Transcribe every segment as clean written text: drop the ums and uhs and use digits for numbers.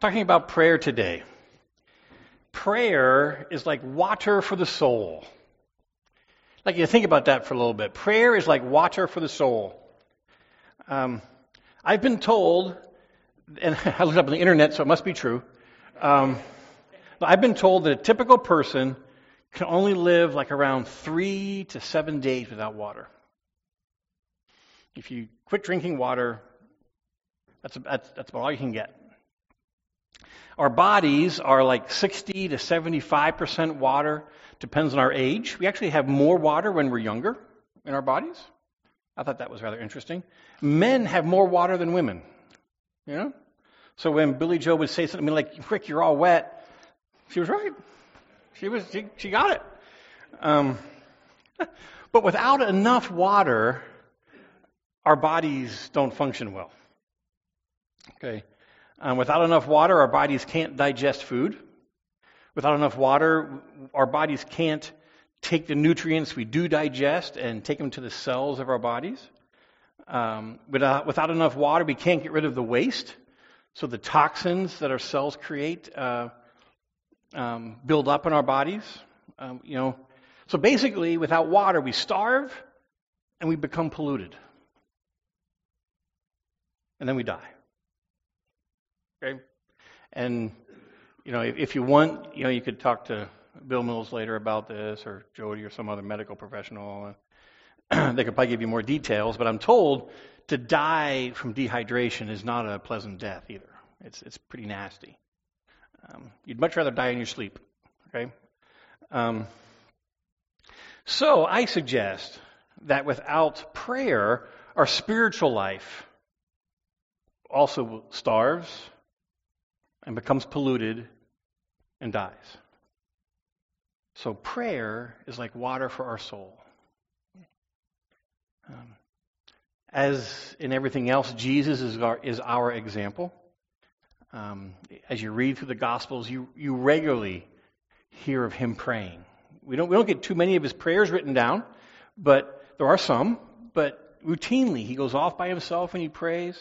Talking about prayer today. Prayer is like water for the soul. Like you think about that for a little bit. Prayer is like water for the soul. I've been told, and I looked up on the internet, so it must be true. I've been told that a typical person can only live like around 3 to 7 days without water. If you quit drinking water, that's about all you can get. Our bodies are like 60 to 75% water. Depends on our age. We actually have more water when we're younger in our bodies. I thought that was rather interesting. Men have more water than women. You know? So when Billy Joe would say something like, "Rick, you're all wet," she was right. She got it. But without enough water, our bodies don't function well. Okay. Without enough water, our bodies can't digest food. Without enough water, our bodies can't take the nutrients we do digest and take them to the cells of our bodies. Without enough water, we can't get rid of the waste. So the toxins that our cells create build up in our bodies. So basically, without water, we starve and we become polluted. And then we die. Okay? And, if you want, you could talk to Bill Mills later about this, or Jody, or some other medical professional. They could probably give you more details, but I'm told to die from dehydration is not a pleasant death either. It's pretty nasty. You'd much rather die in your sleep. Okay? So I suggest that without prayer, our spiritual life also starves and becomes polluted and dies. So prayer is like water for our soul. As in everything else, Jesus is our example. As you read through the Gospels, you regularly hear of him praying. We don't get too many of his prayers written down, but there are some. But routinely, he goes off by himself and he prays.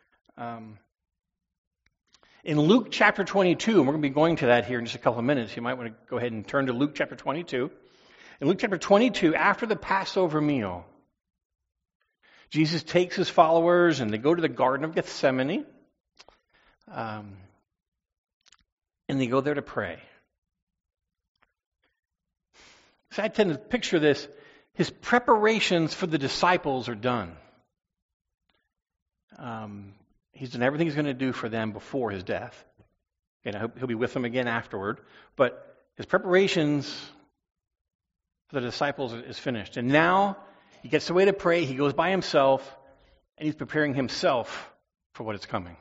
In Luke chapter 22, and we're going to be going to that here in just a couple of minutes, you might want to go ahead and turn to Luke chapter 22. In Luke chapter 22, after the Passover meal, Jesus takes his followers and they go to the Garden of Gethsemane, and they go there to pray. So I tend to picture this. His preparations for the disciples are done. He's done everything he's going to do for them before his death. And I hope he'll be with them again afterward. But his preparations for the disciples is finished. And now he gets away to pray. He goes by himself, and he's preparing himself for what is coming.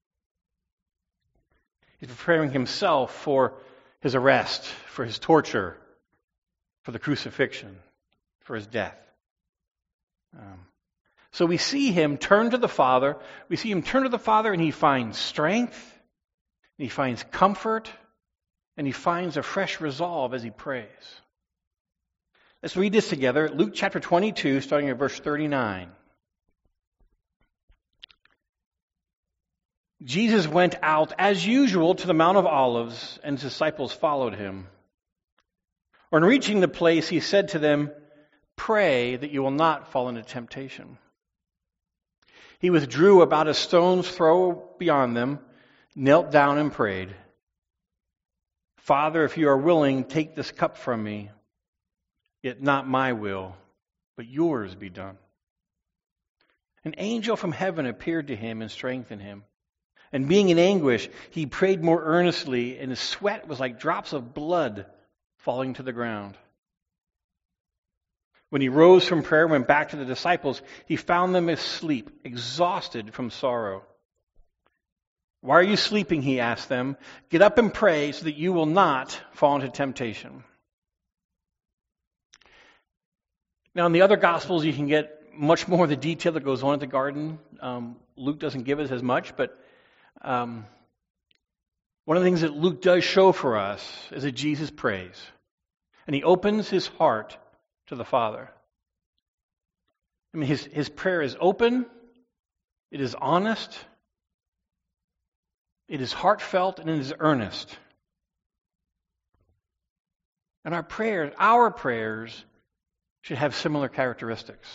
He's preparing himself for his arrest, for his torture, for the crucifixion, for his death. So we see him turn to the Father. We see him turn to the Father, and he finds strength, and he finds comfort, and he finds a fresh resolve as he prays. Let's read this together. Luke chapter 22, starting at verse 39. Jesus went out as usual to the Mount of Olives, and his disciples followed him. On reaching the place, he said to them, "Pray that you will not fall into temptation." He withdrew about a stone's throw beyond them, knelt down and prayed, "Father, if you are willing, take this cup from me. Yet not my will, but yours be done." An angel from heaven appeared to him and strengthened him. And being in anguish, he prayed more earnestly, and his sweat was like drops of blood falling to the ground. When he rose from prayer and went back to the disciples, he found them asleep, exhausted from sorrow. "Why are you sleeping?" he asked them. "Get up and pray so that you will not fall into temptation." Now, in the other Gospels, you can get much more of the detail that goes on at the garden. Luke doesn't give us as much, but one of the things that Luke does show for us is that Jesus prays. And he opens his heart to the Father. I mean, his prayer is open, it is honest, It is heartfelt and it is earnest. And our prayers should have similar characteristics.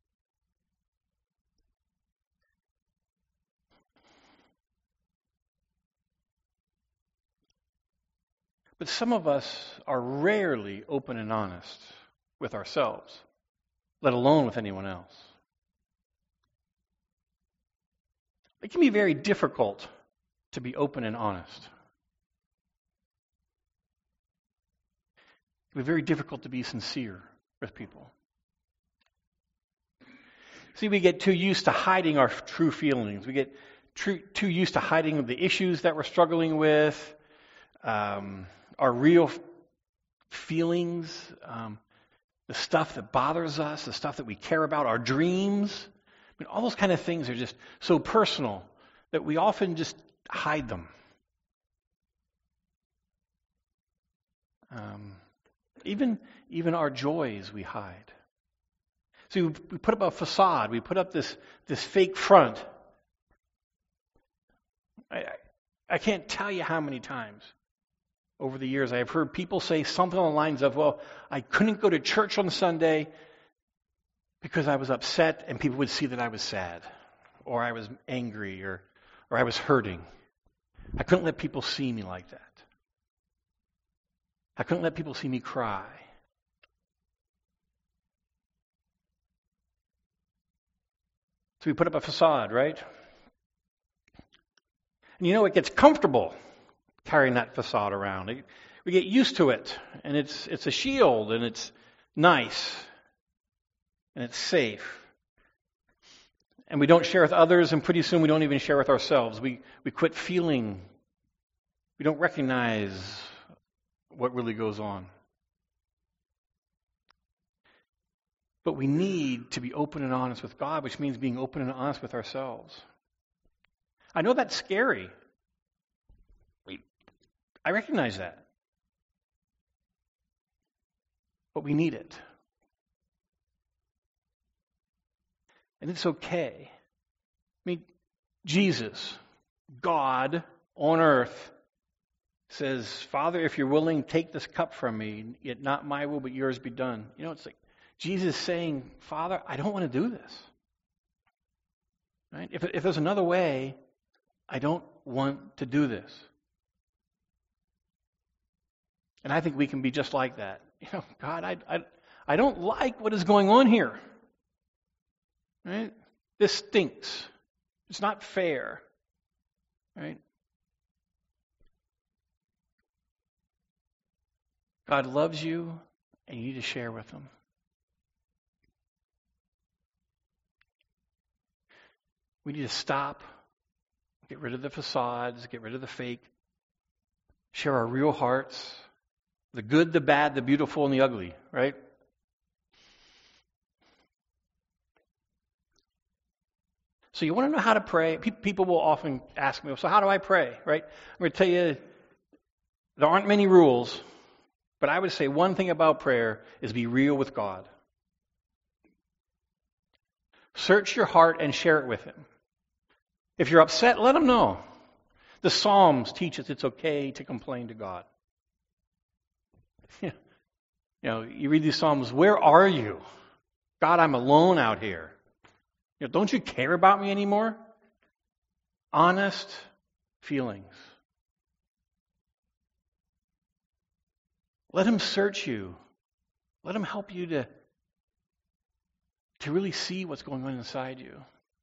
But some of us are rarely open and honest with ourselves, let alone with anyone else. It can be very difficult to be open and honest. It can be very difficult to be sincere with people. See, we get too used to hiding our true feelings. We get too used to hiding the issues that we're struggling with, our real feelings, the stuff that bothers us, the stuff that we care about, our dreams. I mean, all those kind of things are just so personal that we often just hide them. Even our joys we hide. See, we put up a facade. We put up this fake front. I can't tell you how many times over the years I have heard people say something along the lines of, well, I couldn't go to church on Sunday because I was upset and people would see that I was sad or I was angry or I was hurting. I couldn't let people see me like that. I couldn't let people see me cry. So we put up a facade, right? And it gets comfortable carrying that facade around. We get used to it, and it's a shield, and it's nice, and it's safe. And we don't share with others, and pretty soon we don't even share with ourselves. We quit feeling. We don't recognize what really goes on. But we need to be open and honest with God, which means being open and honest with ourselves. I know that's scary. I recognize that. But we need it. And it's okay. I mean, Jesus, God on earth, says, Father, if you're willing, take this cup from me, yet not my will, but yours be done. It's like Jesus saying, Father, I don't want to do this. Right? If there's another way, I don't want to do this. And I think we can be just like that. God, I don't like what is going on here. Right? This stinks. It's not fair. Right? God loves you, and you need to share with him. We need to stop, get rid of the facades, get rid of the fake, share our real hearts, the good, the bad, the beautiful, and the ugly, right? So you want to know how to pray? People will often ask me, so how do I pray, right? I'm going to tell you, there aren't many rules, but I would say one thing about prayer is be real with God. Search your heart and share it with him. If you're upset, let him know. The Psalms teach us it's okay to complain to God. You read these Psalms, where are you? God, I'm alone out here. Don't you care about me anymore? Honest feelings. Let him search you. Let him help you to really see what's going on inside you.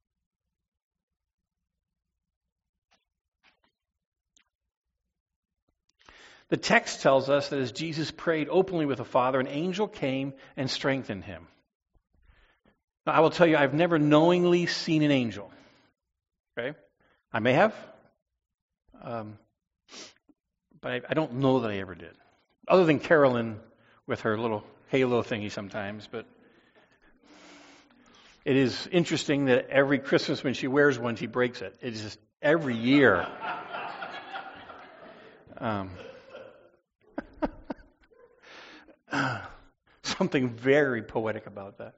The text tells us that as Jesus prayed openly with the Father, an angel came and strengthened him. Now, I will tell you, I've never knowingly seen an angel. Okay? I may have, but I don't know that I ever did. Other than Carolyn with her little halo thingy sometimes, but it is interesting that every Christmas when she wears one, she breaks it. It's just every year. Something very poetic about that.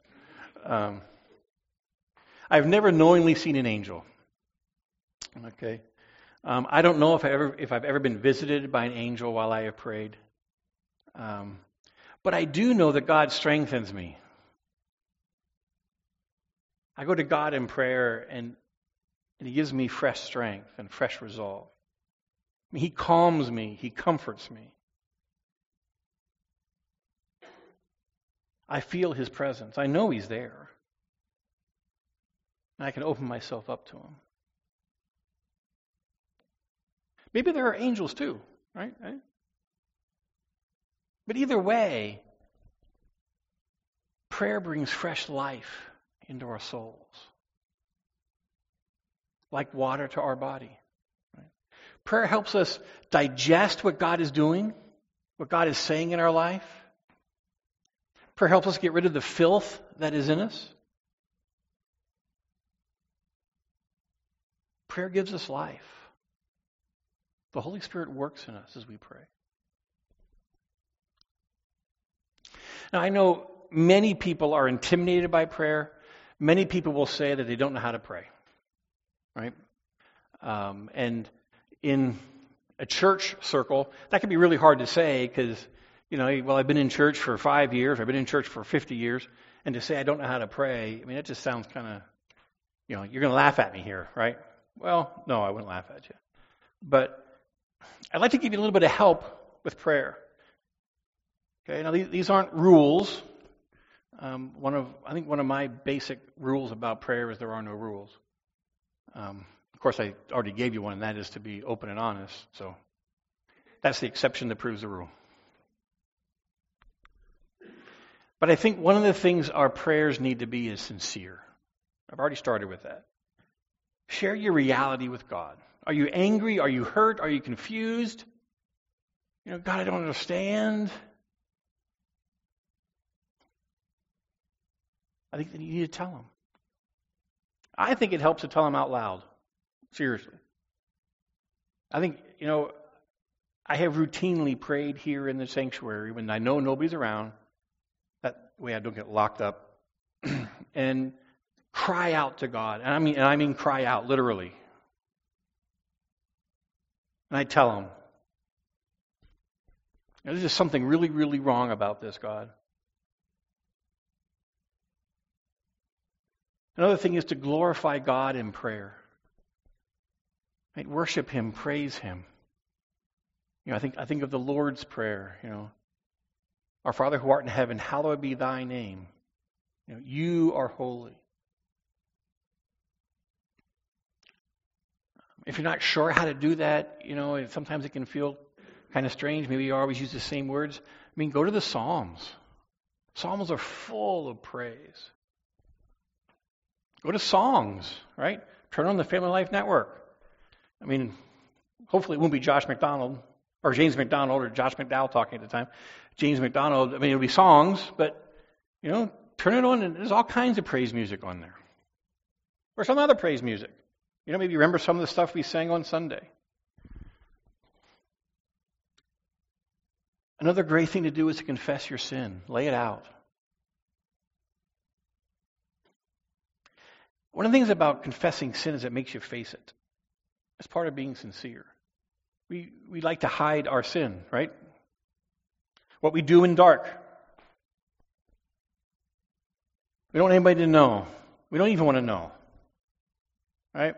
I've never knowingly seen an angel. Okay. I don't know if I've ever been visited by an angel while I have prayed. But I do know that God strengthens me. I go to God in prayer, and He gives me fresh strength and fresh resolve. I mean, He calms me. He comforts me. I feel His presence. I know He's there. And I can open myself up to Him. Maybe there are angels too, right? But either way, prayer brings fresh life into our souls, like water to our body. Right? Prayer helps us digest what God is doing, what God is saying in our life. Prayer helps us get rid of the filth that is in us. Prayer gives us life. The Holy Spirit works in us as we pray. Now, I know many people are intimidated by prayer. Many people will say that they don't know how to pray, right? And in a church circle, that can be really hard to say because, well, I've been in church for 5 years, I've been in church for 50 years, and to say I don't know how to pray, I mean, it just sounds kind of, you're going to laugh at me here, right? Well, no, I wouldn't laugh at you. But I'd like to give you a little bit of help with prayer. Okay, now these aren't rules. One of my basic rules about prayer is there are no rules. Of course, I already gave you one, and that is to be open and honest. So that's the exception that proves the rule. But I think one of the things our prayers need to be is sincere. I've already started with that. Share your reality with God. Are you angry? Are you hurt? Are you confused? God, I don't understand. I think that you need to tell Him. I think it helps to tell Him out loud. Seriously. I think, I have routinely prayed here in the sanctuary when I know nobody's around. That way I don't get locked up. And cry out to God. And I mean cry out, literally. And I tell Him, there's just something really, really wrong about this, God. Another thing is to glorify God in prayer. Right? Worship Him, praise Him. I think of the Lord's Prayer. Our Father who art in heaven, hallowed be Thy name. You are holy. If you're not sure how to do that, sometimes it can feel kind of strange. Maybe you always use the same words. Go to the Psalms. Psalms are full of praise. Go to songs, right? Turn on the Family Life Network. Hopefully it won't be Josh McDonald or James McDonald or Josh McDowell talking at the time. James McDonald, it'll be songs, but, turn it on and there's all kinds of praise music on there. Or some other praise music. Maybe you remember some of the stuff we sang on Sunday. Another great thing to do is to confess your sin. Lay it out. One of the things about confessing sin is it makes you face it. It's part of being sincere. We like to hide our sin, right? What we do in dark. We don't want anybody to know. We don't even want to know. Right?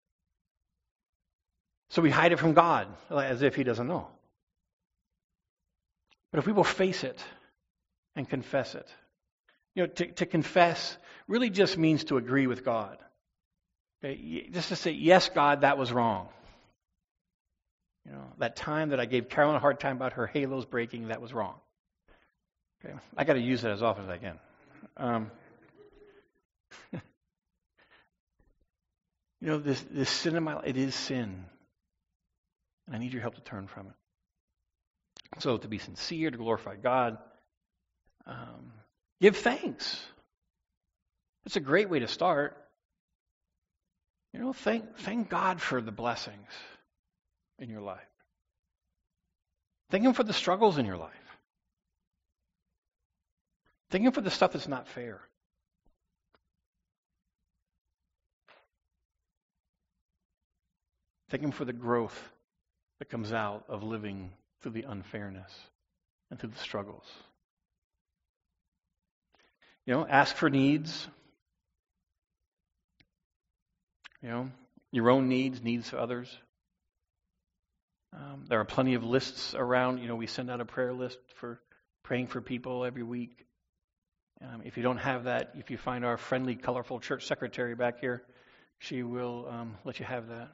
So we hide it from God as if He doesn't know. But if we will face it and confess it, to confess really just means to agree with God. Okay? Just to say, yes, God, that was wrong. That time that I gave Carolyn a hard time about her halos breaking, that was wrong. Okay? I got to use that as often as I can. This sin in my life, it is sin. And I need your help to turn from it. So to be sincere, to glorify God, give thanks. It's a great way to start. Thank God for the blessings in your life. Thank Him for the struggles in your life. Thank Him for the stuff that's not fair. Thank Him for the growth that comes out of living through the unfairness and through the struggles. Ask for needs. Your own needs of others. There are plenty of lists around. We send out a prayer list for praying for people every week. If you don't have that, if you find our friendly, colorful church secretary back here, she will let you have that.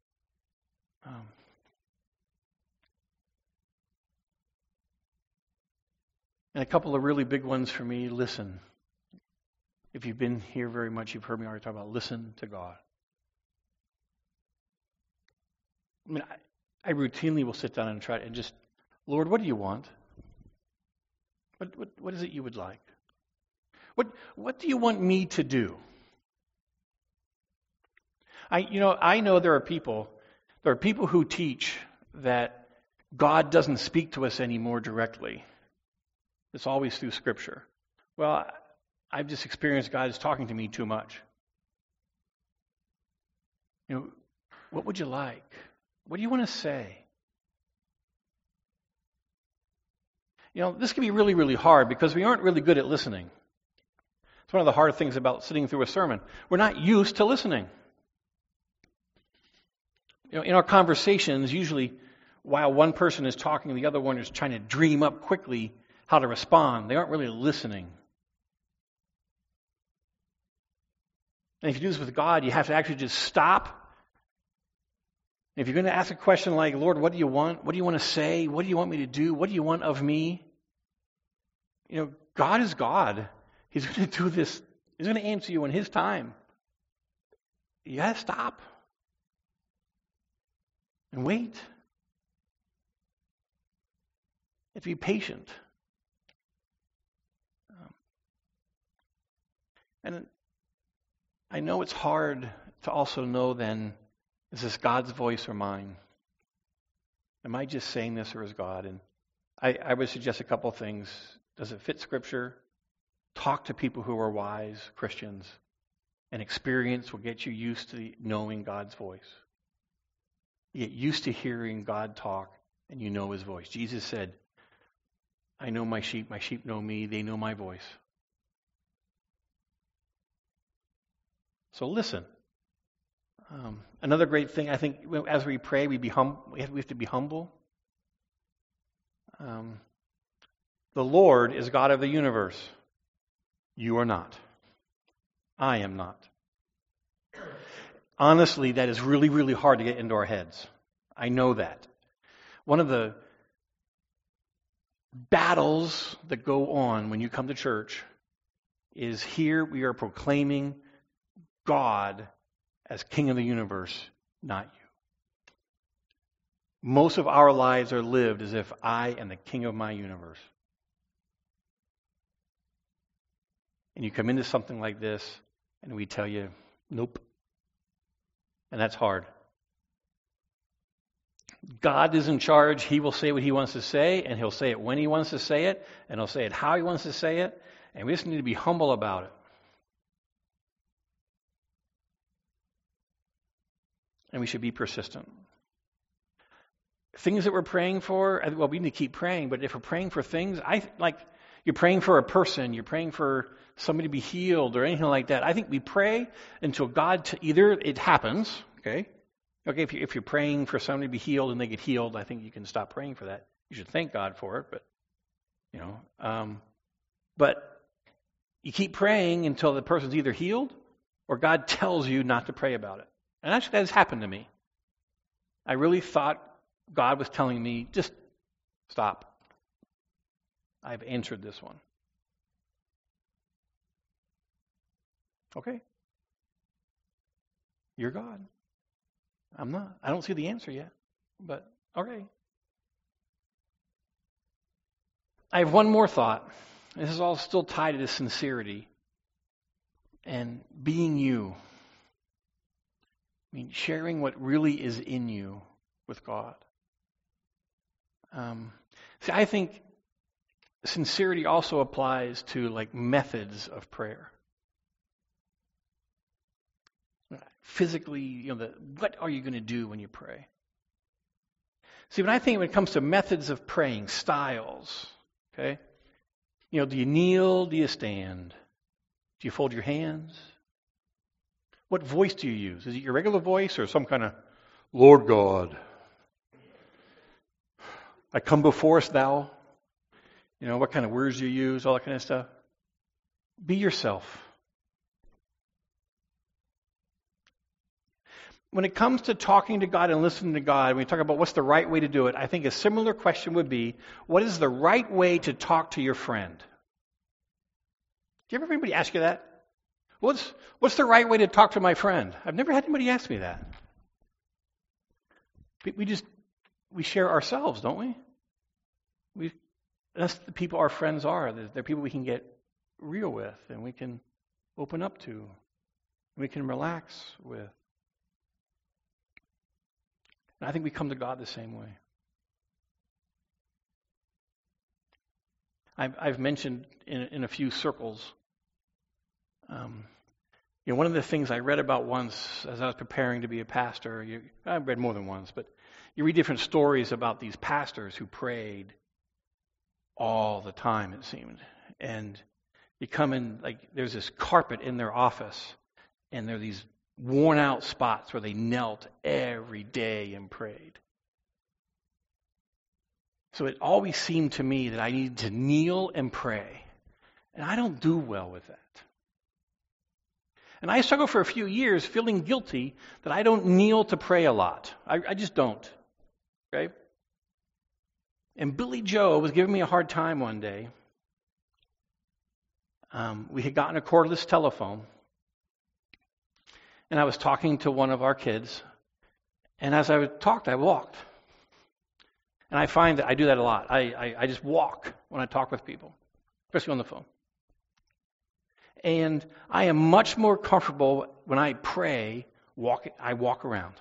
And a couple of really big ones for me, listen. If you've been here very much, you've heard me already talk about listen to God. I routinely will sit down and try and just, Lord, what do you want? What is it you would like? What do you want me to do? I know there are people who teach that God doesn't speak to us anymore directly. It's always through Scripture. Well, I've just experienced God is talking to me too much. What would you like? What do you want to say? This can be really, really hard because we aren't really good at listening. It's one of the hard things about sitting through a sermon. We're not used to listening. In our conversations, usually while one person is talking, the other one is trying to dream up quickly how to respond. They aren't really listening. And if you do this with God, you have to actually just stop. If you're going to ask a question like, Lord, what do you want? What do you want to say? What do you want me to do? What do you want of me? God is God. He's going to do this. He's going to answer you in His time. You got to stop and wait. You have to be patient. And I know it's hard to also know then, is this God's voice or mine? Am I just saying this or is God? And I would suggest a couple things. Does it fit Scripture? Talk to people who are wise Christians. And experience will get you used to knowing God's voice. You get used to hearing God talk and you know His voice. Jesus said, I know my sheep know me, they know my voice. So listen. Another great thing, I think, as we pray, we have to be humble. The Lord is God of the universe. You are not. I am not. Honestly, that is really, really hard to get into our heads. I know that. One of the battles that go on when you come to church is here we are proclaiming God as King of the universe, not you. Most of our lives are lived as if I am the King of my universe. And you come into something like this, and we tell you, nope. And that's hard. God is in charge. He will say what He wants to say, and He'll say it when He wants to say it, and He'll say it how He wants to say it, and we just need to be humble about it. And we should be persistent. Things that we're praying for, well, we need to keep praying, but if we're praying for things, you're praying for a person, you're praying for somebody to be healed or anything like that. I think we pray until either it happens, okay? Okay, if you're praying for somebody to be healed and they get healed, I think you can stop praying for that. You should thank God for it, but you keep praying until the person's either healed or God tells you not to pray about it. And actually, that has happened to me. I really thought God was telling me, just stop. I've answered this one. Okay. You're God. I'm not. I don't see the answer yet, but okay. I have one more thought. This is all still tied to sincerity and being you. Sharing what really is in you with God. I think sincerity also applies to methods of prayer. Physically, what are you going to do when you pray? See, when it comes to methods of praying, styles, okay? Do you kneel? Do you stand? Do you fold your hands? What voice do you use? Is it your regular voice or some kind of, Lord God, I come before us, thou? What kind of words you use, all that kind of stuff. Be yourself. When it comes to talking to God and listening to God, when we talk about what's the right way to do it, I think a similar question would be, what is the right way to talk to your friend? Do you ever have anybody ask you that? What's the right way to talk to my friend? I've never had anybody ask me that. We share ourselves, don't we? That's the people our friends are. They're people we can get real with and we can open up to. We can relax with. And I think we come to God the same way. I've mentioned in a few circles, one of the things I read about once as I was preparing to be a pastor, I've read more than once, but you read different stories about these pastors who prayed all the time, it seemed. And you come in, there's this carpet in their office, and there are these worn out spots where they knelt every day and prayed. So it always seemed to me that I needed to kneel and pray. And I don't do well with that. And I struggled for a few years feeling guilty that I don't kneel to pray a lot. I just don't. Okay? And Billy Joe was giving me a hard time one day. We had gotten a cordless telephone. And I was talking to one of our kids. And as I talked, I walked. And I find that I do that a lot. I just walk when I talk with people, especially on the phone. And I am much more comfortable when I pray, I walk around.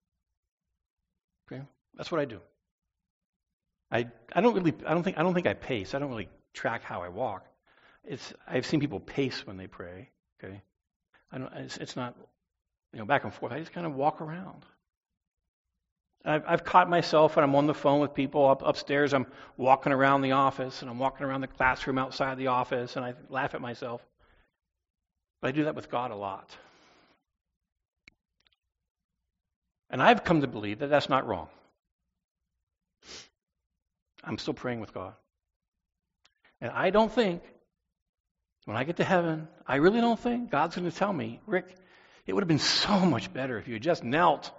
Okay? That's what I do. I don't think I pace. I don't really track how I walk. I've seen people pace when they pray. Okay? It's not back and forth. I just kind of walk around. I've caught myself when I'm on the phone with people upstairs. I'm walking around the office, and I'm walking around the classroom outside the office, and I laugh at myself. But I do that with God a lot. And I've come to believe that that's not wrong. I'm still praying with God. And I don't think, when I get to heaven, I really don't think God's going to tell me, Rick, it would have been so much better if you had just knelt.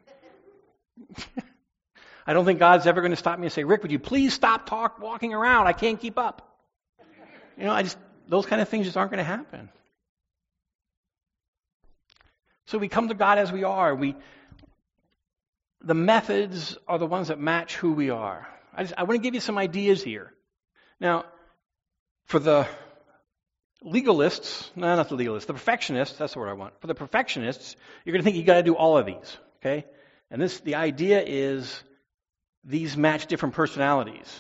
I don't think God's ever going to stop me and say, Rick, would you please stop walking around? I can't keep up. Those kind of things just aren't going to happen. So we come to God as we are. The methods are the ones that match who we are. I want to give you some ideas here. Now, for the legalists, no, not the legalists, the perfectionists, that's the word I want. For the perfectionists, you're going to think you got to do all of these, okay? And the idea is these match different personalities.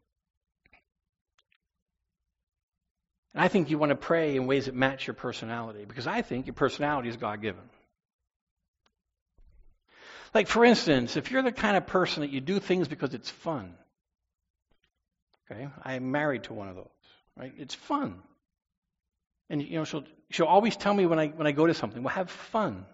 And I think you want to pray in ways that match your personality, because I think your personality is God-given. Like, for instance, if you're the kind of person that you do things because it's fun, okay? I'm married to one of those, right? It's fun. And, she'll always tell me when I go to something, well, have fun.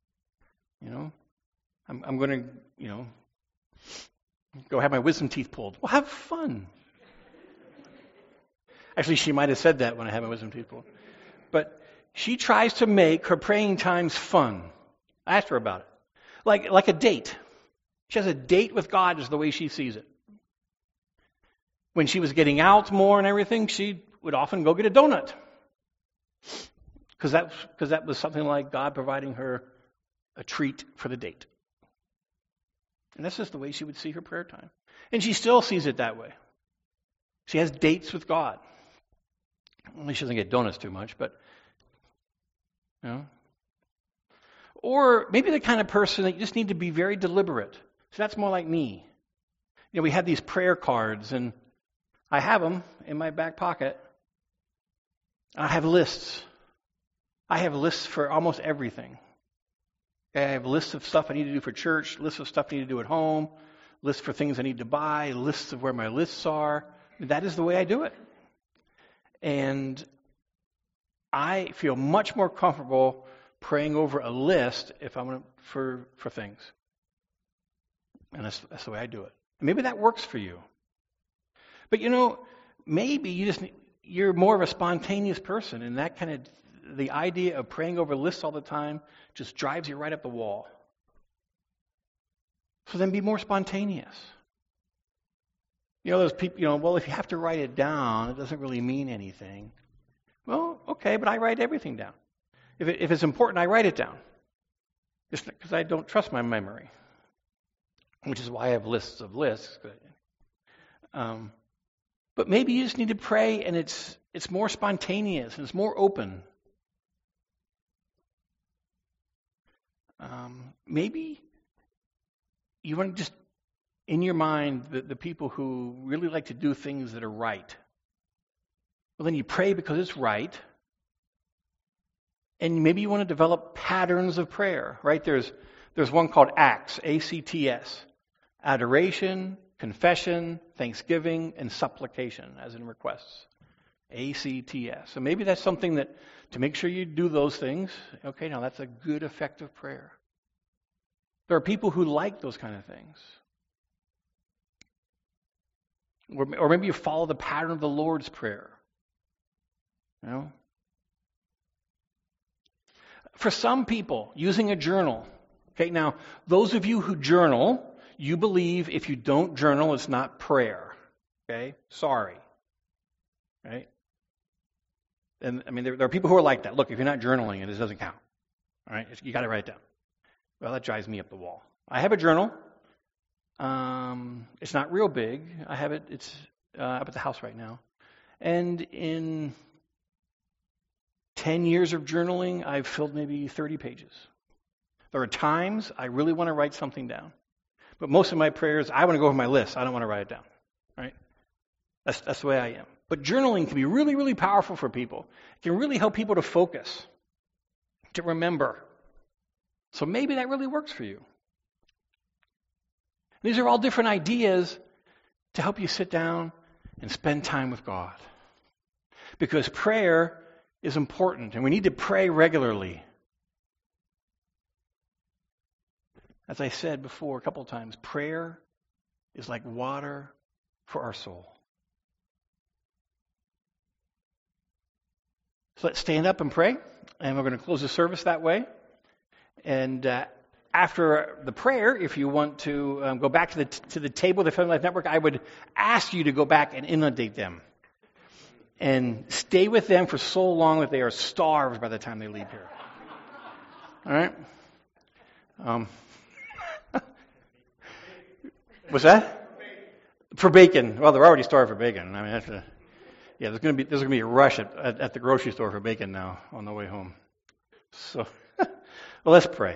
I'm going to, go have my wisdom teeth pulled. Well, have fun. Actually, she might have said that when I had my wisdom teeth pulled. But she tries to make her praying times fun. I asked her about it. Like a date. She has a date with God is the way she sees it. When she was getting out more and everything, she would often go get a donut. Because that was something like God providing her a treat for the date. And that's just the way she would see her prayer time. And she still sees it that way. She has dates with God. Well, she doesn't get donuts too much, but, Or maybe the kind of person that you just need to be very deliberate. So that's more like me. We had these prayer cards, and I have them in my back pocket. I have lists. I have lists for almost everything. Okay, I have lists of stuff I need to do for church, lists of stuff I need to do at home, lists for things I need to buy, lists of where my lists are. That is the way I do it. And I feel much more comfortable praying over a list if I'm for things. And that's the way I do it. And maybe that works for you. But maybe you're more of a spontaneous person, and that kind of the idea of praying over lists all the time just drives you right up the wall. So then be more spontaneous. Those people, well, if you have to write it down, it doesn't really mean anything. Well, okay, but I write everything down. If it's important, I write it down. Just because I don't trust my memory, which is why I have lists of lists. But maybe you just need to pray, and it's more spontaneous and it's more open. Maybe you want to just, in your mind, the people who really like to do things that are right. Well, then you pray because it's right. And maybe you want to develop patterns of prayer, right? There's one called ACTS, A-C-T-S. Adoration, confession, thanksgiving, and supplication, as in requests. A-C-T-S. So maybe that's something that, to make sure you do those things, okay, now that's a good, effective prayer. There are people who like those kind of things. Or maybe you follow the pattern of the Lord's Prayer. For some people, using a journal. Okay, now, those of you who journal, you believe if you don't journal, it's not prayer. Okay? Sorry. Right? And there are people who are like that. Look, if you're not journaling, it doesn't count. All right? You got to write it down. Well, that drives me up the wall. I have a journal. It's not real big. I have it. It's up at the house right now. And in 10 years of journaling, I've filled maybe 30 pages. There are times I really want to write something down. But most of my prayers, I want to go over my list. I don't want to write it down. Right? That's the way I am. But journaling can be really, really powerful for people. It can really help people to focus, to remember. So maybe that really works for you. These are all different ideas to help you sit down and spend time with God. Because prayer is important, and we need to pray regularly. As I said before a couple of times, prayer is like water for our soul. So let's stand up and pray, and we're going to close the service that way. And after the prayer, if you want to go back to the table of the Family Life Network, I would ask you to go back and inundate them. And stay with them for so long that they are starved by the time they leave here. All right? What's that? For bacon. Well, they're already starved for bacon. I mean, there's going to be a rush at the grocery store for bacon now on the way home. So, well, let's pray.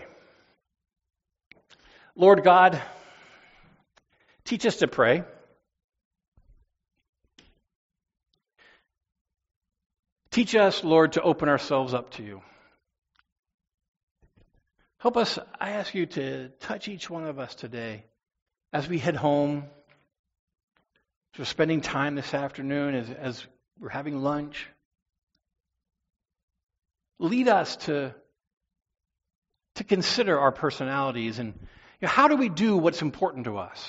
Lord God, teach us to pray. Teach us, Lord, to open ourselves up to you. Help us, I ask you to touch each one of us today as we head home, as we're spending time this afternoon, as we're having lunch. Lead us to consider our personalities and how do we do what's important to us?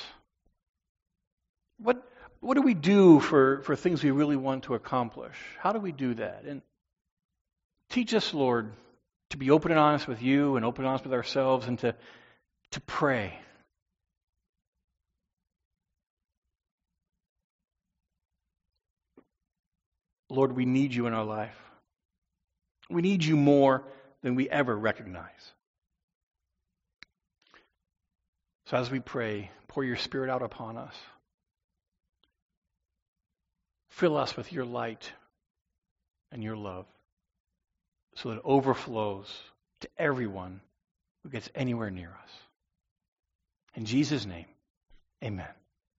What do we do for things we really want to accomplish? How do we do that? And teach us, Lord, to be open and honest with you and open and honest with ourselves and to pray. Lord, we need you in our life. We need you more than we ever recognize. So as we pray, pour your Spirit out upon us. Fill us with your light and your love so that it overflows to everyone who gets anywhere near us. In Jesus' name, amen.